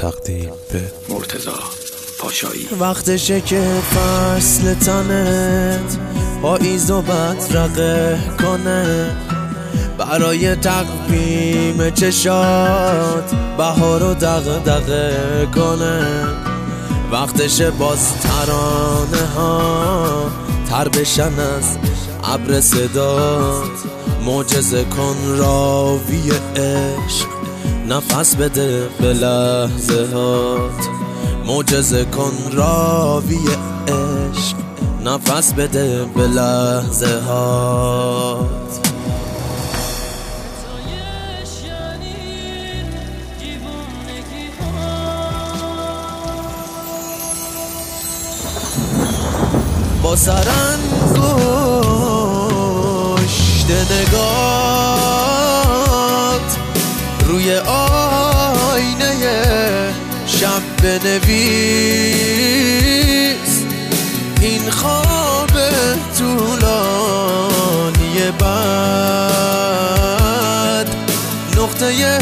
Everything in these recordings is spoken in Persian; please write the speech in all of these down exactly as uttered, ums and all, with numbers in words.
تقدیم به مرتضی پاشایی. وقتشه که فصل تنت پاییز و بدرقه کنه، برای تقویم چشات بهار و دغدغه کنه. وقتشه باز ترانه ها تر بشن از ابر صدات، معجزه کن راوی عشق، نفس بده به لحظه هات. معجزه کن راوی عشق، نفس بده به لحظه هات. با سرانگشت نگات روی آینه شب بنویس این خواب طولانی بعد، نقطه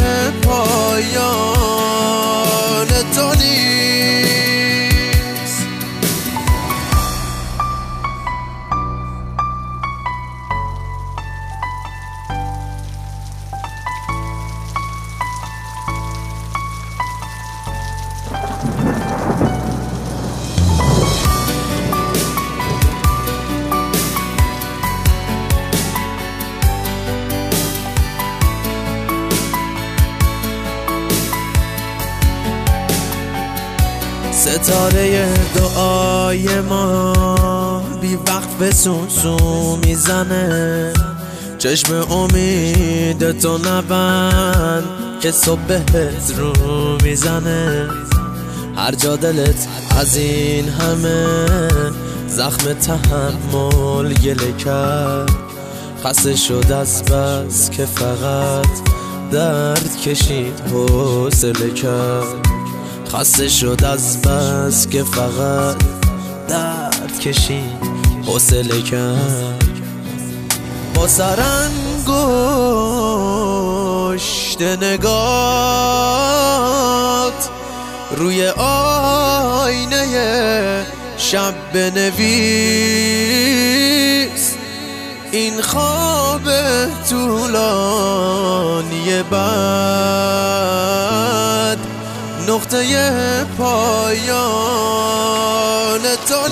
پایان تو نیست. ستاره دعای ما بی وقت به سوسو میزنه، چشم امید تو نبند که صبحت رو میزنه. هر جا دلت از این همه زخم تحمل گله کرد، خسته شد از بس که فقط درد کشید حوصله کرد. خسته شد از بس که فقط درد کشید حوصله کرد. با سرانگشت نگات روی آینه شب بنویس این خواب طولانی بعد، نقطه پایان تو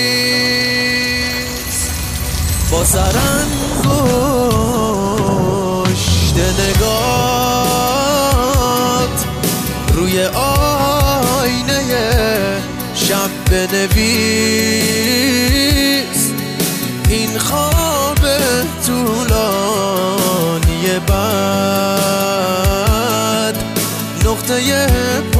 نیست. با سرانگشت نگات روی آینه شب بنویس این خواب طولانی بعد، نقطه